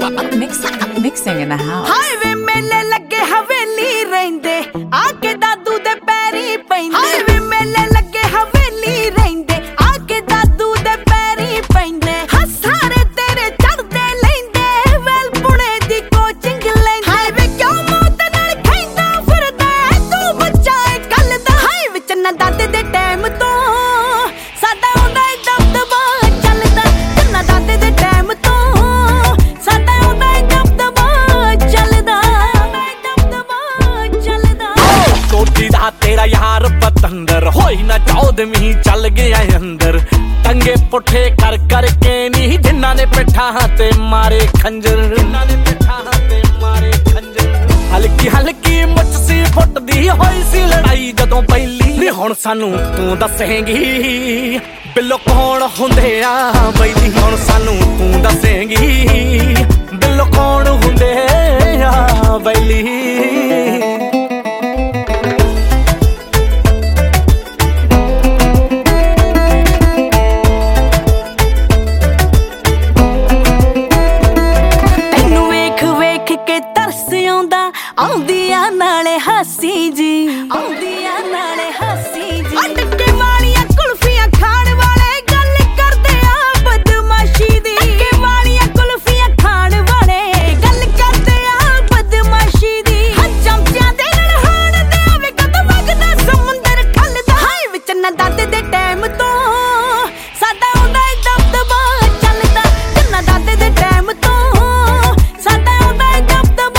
Mixing in the house. Highway ਮੇਲੇ ਲੱਗੇ ਹਵੇਲੀ ਰਹਿੰਦੇ ਆ ਕੇ ਦਾਦੂ ਦੇ ਪੈਰੀ ਪੈਂਦੇ ਹਾਈਵੇ ਮੇਲੇ ਲੱਗੇ ਹਵੇਲੀ ਰਹਿੰਦੇ ਆ ਕੇ ਦਾਦੂ ਦੇ ਪੈਰੀ ਪੈਂਦੇ ਹਸਾਰੇ ਤੇਰੇ ਚੜਦੇ ਲੈਂਦੇ ਵੈਲ ਪੁਣੇ ਦੀ ਕੋਚਿੰਗ ਲੈਂਦੇ ਹਾਈਵੇ ਕਿਉਂ ਮੌਤ ਨਾਲ ਖੈਂਦਾ ਫਿਰਦਾ ਤੂੰ ਬੱਚਾ ਏ ਕੱਲ ਦਾ ਹਾਈਵੇ ਚ ਨਾ ਦਾਦੇ ਦੇ ਟਾਈਮ ਤੋਂ ਸਾਡਾ ਹੁੰਦਾ ਏ ਦਬਦਬਾ ਚੱਲਦਾ ਨਾ ਦਾਦੇ ਦੇ ਟਾਈਮ ਤੋਂ ਸਾਡਾ ਹੁੰਦਾ ਏ ਦਬਦਬਾ ਚੱਲਦਾ ਕੋਠੀ ਦਾ ਤੇਰਾ ਯਾਰ ਪਤੰਦਰ ਹੋਈ ਨਾ ਚੌਦਵੀਂ ਚੱਲ ਗਿਆ ਅੰਦਰ ਟੰਗੇ ਪੁੱਠੇ ਕਰ ਕਰਕੇ ਨੀ ਜਿਨ੍ਹਾਂ ਨੇ ਪਿੱਠਾਂ ਤੇ ਮਾਰੇ ਖੰਜਰ ਜਿਨ੍ਹਾਂ ਨੇ ਪਿੱਠਾਂ ਤੇ ਮਾਰੇ ਖੰਜਰ ਹਲਕੀ ਹਲਕੀ ਮੁੱਛ ਸੀ ਫੁੱਟਦੀ ਹੋਈ ਸੀ ਲੜਾਈ ਜਦੋਂ ਪਹਿਲੀ ਨੀ ਹੁਣ ਸਾਨੂੰ ਤੂੰ ਦੱਸੇਂਗੀ ਬਿੱਲੋ ਕੌਣ ਹੁੰਦੇ ਆ ਬੈਲੀ ਹੁਣ ਸਾਨੂੰ ਤੂੰ ਦੱਸੇਂਗੀ ਬਿੱਲੋ ਕੌਣ ਹੁੰਦੇ ਆ ਬੈਲੀ ਆਉਂਦੀਆਂ ਨਾਲੇ ਹਾਸੀ ਜੀ ਆਉਂਦੀਆਂ ਨਾਲੇ ਹਾਸੀ ਜੀ ਅਟਕੇ ਵਾਲੀਆਂ ਕੁਲਫੀਆਂ ਖਾਣ ਵਾਲੇ ਗੱਲ ਕਰਦੇ ਆ ਬਦਮਾਸ਼ੀ ਦੀ ਅਟਕੇ ਵਾਲੀਆਂ ਕੁਲਫੀਆਂ ਖਾਣ ਵਾਲੇ ਗੱਲ ਕਰਦੇ ਆ ਬਦਮਾਸ਼ੀ ਦੀ ਹਾਂ ਚਮਚਿਆਂ ਦੇ ਨਾਲ ਹਾਣ ਦੇ ਆਵੇ ਕਦੋਂ ਵਗਦਾ ਸਮੁੰਦਰ ਠੱਲਦਾ ਹਾਏ ਵਿੱਚ ਨਾ ਦਾਦੇ ਦੇ ਟਾਈਮ ਤੋਂ ਸਾਡਾ ਹੁੰਦਾ ਏ ਦਬਦਬਾ ਚੱਲਦਾ ਨਾ ਦਾਦੇ ਦੇ ਟਾਈਮ ਤੋਂ ਸਾਡਾ ਹੁੰਦਾ ਏ ਦਬਦਬਾ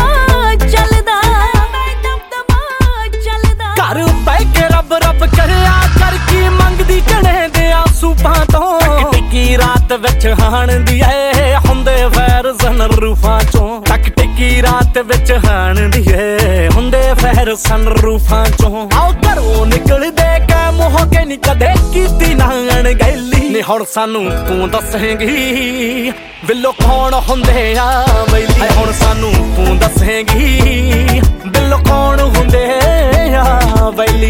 ਘਰ ਬਹਿ ਕੇ ਰੱਬ ਰੱਬ ਕਰਿਆ ਕਰ ਕੀ ਮੰਗਦੀ ਚੜੇ ਦੇ ਆਸੂਪਾਂ ਤੋਂ ਟਿੱਕੀ ਰਾਤ ਵਿੱਚ ਹਾਣਦੀ ਏ ਹੁੰਦੇ ਫੈਰ ਸਨਰੂਫਾਂ ਚੋਂ ਟਕ ਟਿੱਕੀ ਰਾਤ ਵਿੱਚ ਹਾਣਦੀ ਏ ਹੁੰਦੇ ਫੈਰ ਸਨਰੂਫਾਂ ਚੋਂ ਆਓ ਘਰੋਂ ਨਿਕਲਦੇ ਕੈ ਮੋਹ ਕੇ ਨੀ ਕਦੇ ਕੀਤੀ ਨਾ ਅਣਗਹਿਲੀ ਨੀ ਹੁਣ ਸਾਨੂੰ ਤੂੰ ਦੱਸੇਂਗੀ ਬਿੱਲੋ ਕੌਣ ਹੁੰਦੇ ਆ ਬੈਲੀ ਹੁਣ ਸਾਨੂੰ ਤੂੰ ਦੱਸੇਂਗੀ ਬਿੱਲੋ ਕੌਣ ਹੁੰਦੇ ਆ ਬੈਲੀ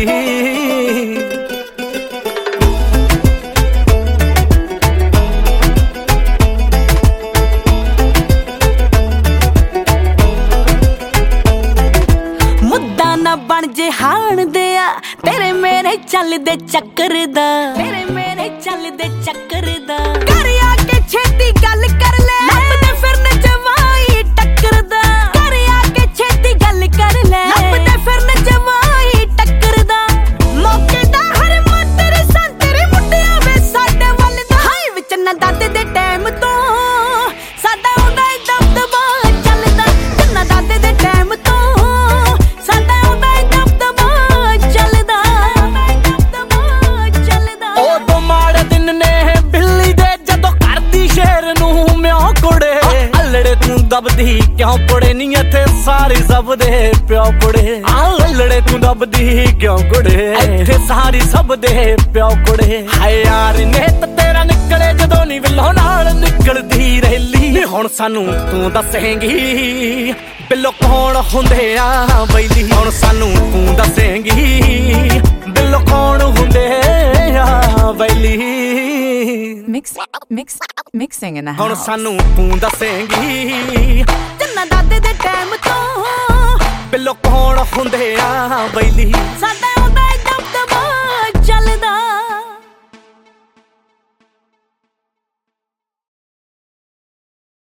ਮੁੱਦਾ ਨਾ ਬਣ ਜੇ ਹਾਣਦੇ ਆ ਤੇਰੇ ਮੇਰੇ ਚੱਲਦੇ ਚੱਕਰ ਦਾ ਤੇਰੇ ਮੇਰੇ ਚੱਲਦੇ ਚੱਕਰ ਦਾ ਘਰ ਆ ਕੇ ਛੇਤੀ ਗੱਲ ਕਰ ਲੈ ਲੱਭਦੇ ਫਿਰਨ ਜਵਾਈ ਟੱਕਰਦਾ ਘਰ ਆ ਕੇ ਛੇਤੀ ਗੱਲ ਕਰ ਲੈ ਲੱਭਦੇ ਫਿਰਨ ਜਵਾਈ ਟੱਕਰਦਾ ਮੌਕੇ ਦਾ ਹਰ ਮਾਤਰ ਸੰਤਰੇ ਮੁੰਡਿਆਂ ਵੇ ਸਾਡੇ ਵੱਲ ਦਾ ਹਾਏ ਵਿੱਚ ਨਾ ਦਾਦੇ ਦੇ ਟਾਈਮ ਤੋਂ ਸਾਡਾ ਹੁੰਦਾ ਏ ਦਬਦਬਾ ਚੱਲਦਾ ਨਾ ਦਾਦੇ ਦੇ ਟਾਈਮ ਤੋਂ ਸਾਡਾ ਹੁੰਦਾ ਏ ਦਬਦਬਾ ਚੱਲਦਾ ਉਦੋਂ ਮਾੜੇ ਦਿਨ ਨੇ ਬਿੱਲੀ ਦੇ ਜਦੋਂ ਕਰਦੀ ਸ਼ੇਰ ਨੂੰ ਮਿਓ ਕੁੜੇ ਅਲੜੇ ਤੂੰ ਦਬਦੀ ਕਿਉਂ ਕੁੜੇ ਨੀ ਇੱਥੇ ਸਾਰੇ ਸਭ ਦੇ ਪਿਓ ਕੁੜੇ ਅਲੜੇ ਤੂੰ ਦਬਦੀ ਕਿਉਂ ਕੁੜੇ ਇੱਥੇ ਸਾਰੇ ਸਭ ਦੇ ਪਿਓ ਕੁੜੇ ਹਾਏ ਯਾਰ ਨੇ ਤਾਂ ਤੇਰਾ ਨਿਕਲੇ ਜਦੋਂ ਨੀ ਵਿਲੋਂ ਨਾਲ ਨਿਕਲਦੀ ਰੈਲੀ ਹੁਣ ਸਾਨੂੰ ਤੂੰ ਦੱਸੇਂਗੀ ਬਿੱਲੋ ਕੌਣ ਹੁੰਦੇ ਆ ਬੈਲੀ ਹੁਣ ਸਾਨੂੰ ਤੂੰ ਦੱਸੇਂਗੀ ਬਿੱਲੋ ਕੌਣ ਹੁੰਦੇ ਆ ਬੈਲੀ Mixing in the house. ਹੁਣ ਸਾਨੂੰ ਤੂੰ ਦੱਸੇਂਗੀ ਚੰਨਾ ਦਾਦੇ ਦੇ ਟਾਈਮ ਤੋਂ ਬਿੱਲੋ ਕੌਣ ਹੁੰਦੇ ਆ ਬੈਲੀ ਸਾਡਾ